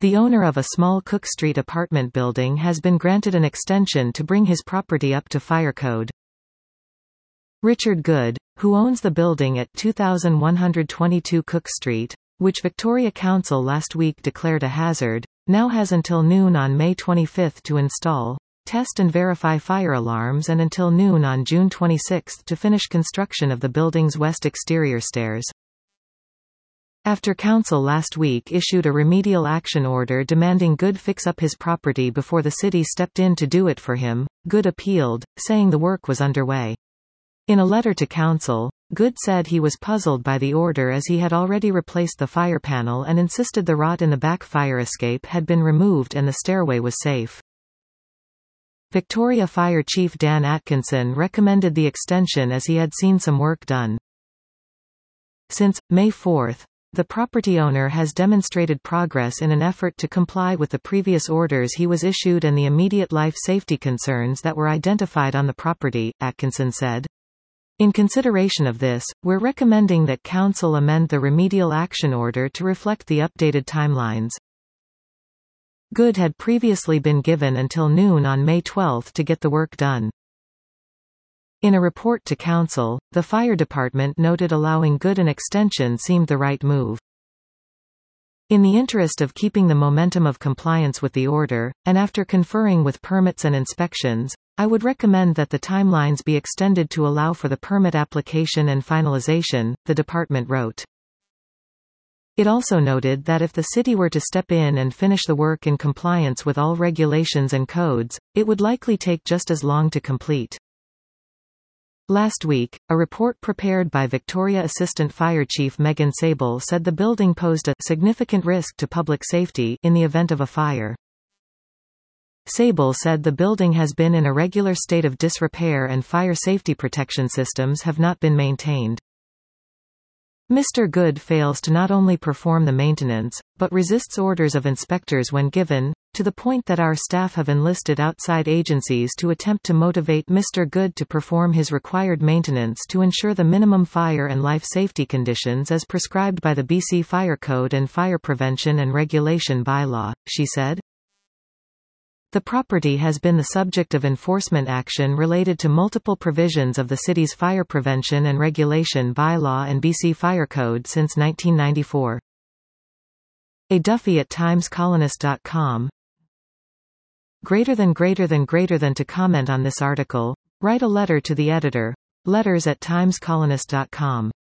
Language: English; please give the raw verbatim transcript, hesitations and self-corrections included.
The owner of a small Cook Street apartment building has been granted an extension to bring his property up to fire code. Richard Good, who owns the building at two thousand one hundred twenty-two Cook Street, which Victoria Council last week declared a hazard, now has until noon on May twenty-fifth to install, test and verify fire alarms and until noon on June twenty-sixth to finish construction of the building's west exterior stairs. After Council last week issued a remedial action order demanding Good fix up his property before the city stepped in to do it for him, Good appealed, saying the work was underway. In a letter to Council, Good said he was puzzled by the order as he had already replaced the fire panel and insisted the rot in the back fire escape had been removed and the stairway was safe. Victoria Fire Chief Dan Atkinson recommended the extension as he had seen some work done. Since May fourth, the property owner has demonstrated progress in an effort to comply with the previous orders he was issued and the immediate life safety concerns that were identified on the property, Atkinson said. In consideration of this, we're recommending that Council amend the remedial action order to reflect the updated timelines. Good had previously been given until noon on May twelfth to get the work done. In a report to Council, the fire department noted allowing Good an extension seemed the right move. In the interest of keeping the momentum of compliance with the order, and after conferring with permits and inspections, I would recommend that the timelines be extended to allow for the permit application and finalization, the department wrote. It also noted that if the city were to step in and finish the work in compliance with all regulations and codes, it would likely take just as long to complete. Last week, a report prepared by Victoria Assistant Fire Chief Megan Sable said the building posed a significant risk to public safety in the event of a fire. Sable said the building has been in a regular state of disrepair and fire safety protection systems have not been maintained. Mister Good fails to not only perform the maintenance, but resists orders of inspectors when given, to the point that our staff have enlisted outside agencies to attempt to motivate Mister Good to perform his required maintenance to ensure the minimum fire and life safety conditions as prescribed by the B C Fire Code and Fire Prevention and Regulation Bylaw, she said. The property has been the subject of enforcement action related to multiple provisions of the city's Fire Prevention and Regulation Bylaw and B C Fire Code since nineteen ninety-four. A Duffy at times colonist dot com. Greater than greater than greater than to comment on this article, write a letter to the editor. Letters at times colonist dot com.